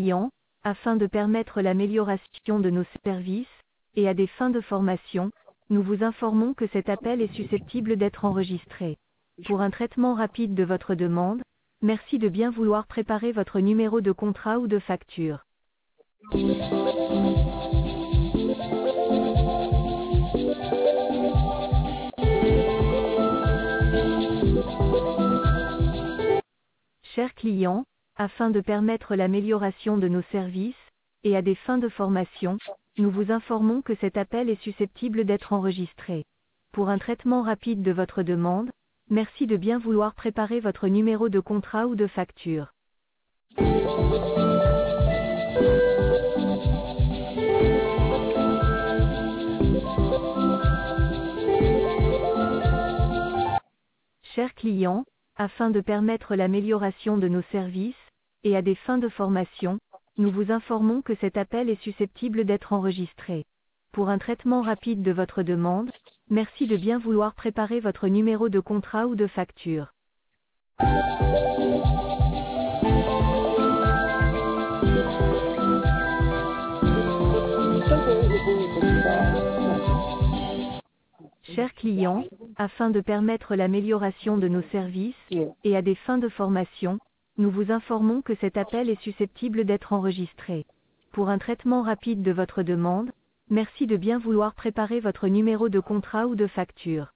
clients, afin de permettre l'amélioration de nos services, et à des fins de formation, nous vous informons que cet appel est susceptible d'être enregistré. Pour un traitement rapide de votre demande, merci de bien vouloir préparer votre numéro de contrat ou de facture. Chers clients, afin de permettre l'amélioration de nos services, et à des fins de formation, nous vous informons que cet appel est susceptible d'être enregistré. Pour un traitement rapide de votre demande, merci de bien vouloir préparer votre numéro de contrat ou de facture. Chers clients, afin de permettre l'amélioration de nos services, et à des fins de formation, nous vous informons que cet appel est susceptible d'être enregistré. Pour un traitement rapide de votre demande, merci de bien vouloir préparer votre numéro de contrat ou de facture. Chers clients, afin de permettre l'amélioration de nos services, et à des fins de formation, nous vous informons que cet appel est susceptible d'être enregistré. Pour un traitement rapide de votre demande, merci de bien vouloir préparer votre numéro de contrat ou de facture.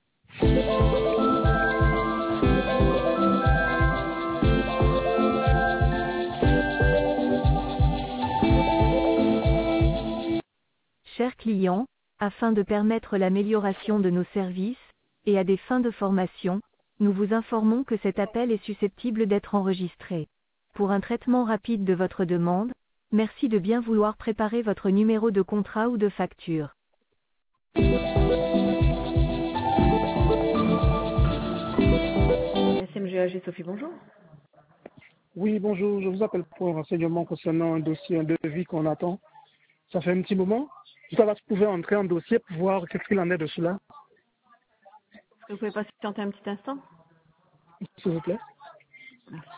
Chers clients, afin de permettre l'amélioration de nos services, et à des fins de formation, nous vous informons que cet appel est susceptible d'être enregistré. Pour un traitement rapide de votre demande, merci de bien vouloir préparer votre numéro de contrat ou de facture. SMGAG Sophie, bonjour. Oui, bonjour, je vous appelle pour un renseignement concernant un dossier, un devis qu'on attend. Ça fait un petit moment. Je sais pas si vous pouvez entrer en dossier pour voir qu'est-ce qu'il en est de cela, Est-ce que vous pouvez patienter un petit instant? s'il vous plaît. Merci.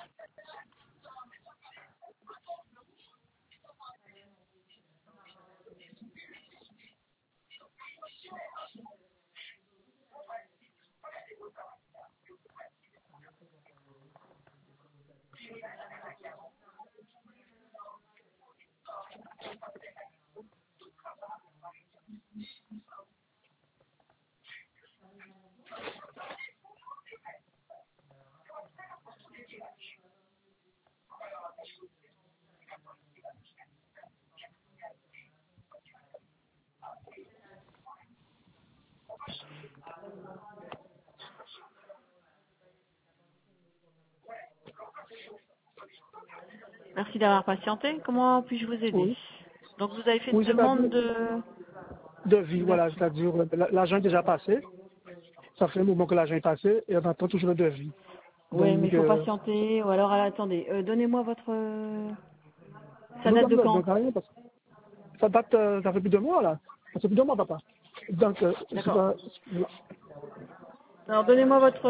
Merci d'avoir patienté. Comment puis-je vous aider? Oui. Donc vous avez fait Oui, une demande c'est-à-dire de... devis, voilà, c'est-à-dire l'agent est déjà passé. Ça fait un moment que l'agent est passé et on attend toujours le devis. Oui, Donc, mais il faut patienter. Ou alors, attendez, donnez-moi votre... Ça date de donc, quand? rien, parce que ça date, ça fait plus de mois là. Ça fait plus de mois, papa. Donc, D'accord. Alors, donnez-moi votre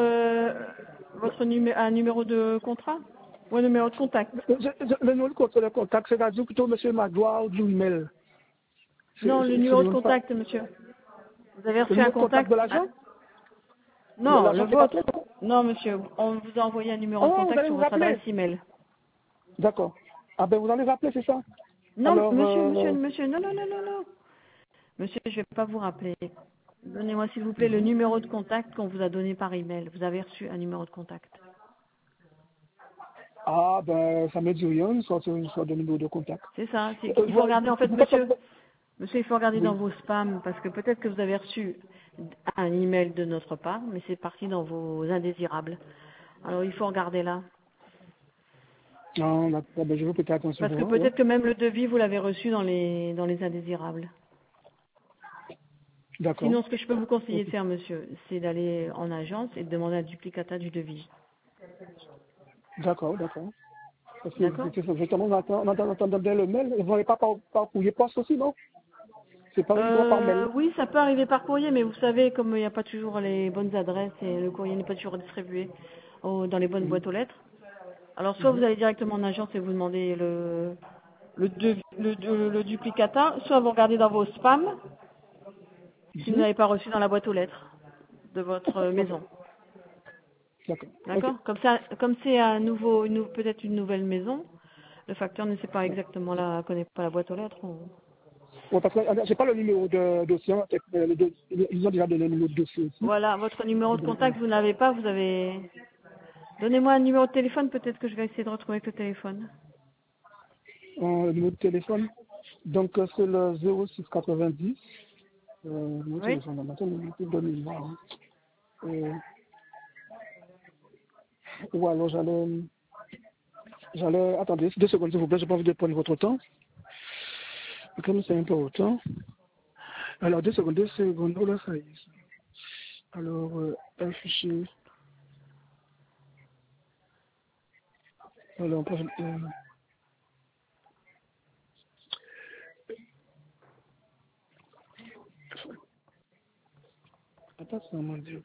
un numéro de contrat ou un numéro de contact. le numéro de contact, c'est-à-dire plutôt M. Magloire ou email. Non, le numéro de contact, monsieur. Vous avez reçu un contact de l'agent? Non, le vôtre. Non, monsieur. On vous a envoyé un numéro de contact sur votre adresse email. D'accord. Ah ben vous allez rappeler, c'est ça? Non, alors, monsieur, non. Monsieur, je ne vais pas vous rappeler. Donnez-moi s'il vous plaît le numéro de contact qu'on vous a donné par email. Vous avez reçu un numéro de contact. Ah ben ça me dit rien, soit de numéro de contact. C'est ça. Il faut regarder en fait, monsieur, il faut regarder dans vos spams parce que peut-être que vous avez reçu un email de notre part, mais c'est parti dans vos indésirables. Alors il faut regarder là. Non, d'accord, ben je veux peut-être attention. Parce que peut-être que même le devis vous l'avez reçu dans les indésirables. D'accord. Sinon, ce que je peux vous conseiller de faire, monsieur, c'est d'aller en agence et de demander un duplicata du devis. D'accord. Parce que justement, on attend bien le mail. Vous n'avez pas par courrier poste aussi, non? C'est pas uniquement par mail. Oui, ça peut arriver par courrier, mais vous savez, comme il n'y a pas toujours les bonnes adresses et le courrier n'est pas toujours distribué dans les bonnes boîtes aux lettres. Alors, soit vous allez directement en agence et vous demandez le duplicata, soit vous regardez dans vos spams si vous n'avez pas reçu dans la boîte aux lettres de votre maison. D'accord. D'accord? Ok. Comme c'est peut-être une nouvelle maison, le facteur ne sait pas exactement connaît pas la boîte aux lettres. Bon, parce que j'ai pas le numéro de dossier. Hein, ils ont déjà donné le numéro de dossier aussi. Voilà, votre numéro de contact, vous n'avez pas, vous avez... Donnez-moi un numéro de téléphone, peut-être que je vais essayer de retrouver avec le téléphone. Le numéro de téléphone. Donc, c'est le 0690. Numéro de Oui? téléphone, maintenant, je vais donner moi. Hein. Ou alors, attendez, 2 secondes, s'il vous plaît, j'ai pas envie de prendre votre temps. Comme c'est important. Alors, 2 secondes, oh là, ça y est. Alors, un fichier. Alors, attends, c'est mon Dieu.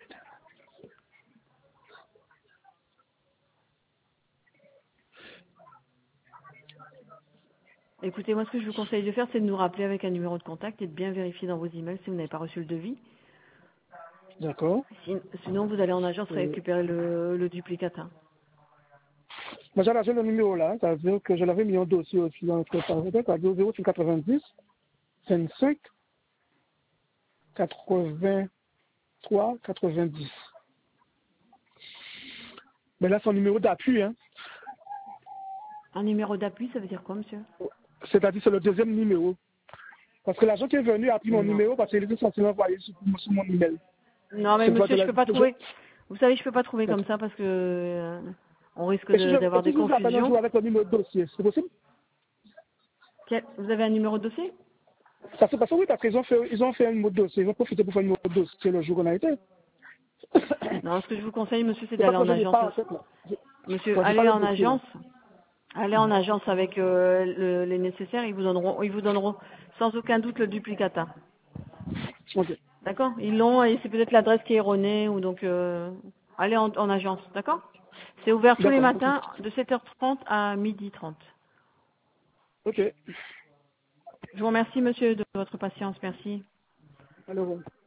Écoutez, moi, ce que je vous conseille de faire, c'est de nous rappeler avec un numéro de contact et de bien vérifier dans vos emails si vous n'avez pas reçu le devis. D'accord. Sinon, vous allez en agence récupérer le duplicata. Moi, j'ai le numéro là, ça veut dire que je l'avais mis en dossier aussi dans notre page. Ça veut dire 0690 25 83 90. Mais là, c'est un numéro d'appui, hein. Un numéro d'appui, ça veut dire quoi, monsieur? C'est-à-dire c'est le deuxième numéro. Parce que l'agent qui est venu a pris mon Non. numéro parce qu'il était censé l'envoyer sur mon email. Non, mais C'est monsieur, de je la... peux pas trouver. Vous savez, je peux pas trouver comme ça parce que on risque Et si d'avoir des je vous appelle un confusions. jour avec le numéro de dossier, c'est possible? Vous avez un numéro de dossier? Ça s'est passé, oui, parce qu'ils ont fait un numéro de dossier. Ils ont profité pour faire un numéro de dossier le jour où on a été. Non, ce que je vous conseille, monsieur, c'est C'est pas d'aller que en je n'ai agence. pas en tête, là. Monsieur, Moi, j'ai pas allez le en dossier, là. agence. Allez en agence avec les nécessaires. Ils vous donneront sans aucun doute le duplicata. Ok. D'accord? Ils l'ont et c'est peut-être l'adresse qui est erronée ou donc allez en agence. D'accord? C'est ouvert tous les D'accord, ok. matins de 7h30 à 12h30. Ok. Je vous remercie, monsieur, de votre patience. Merci. Alors,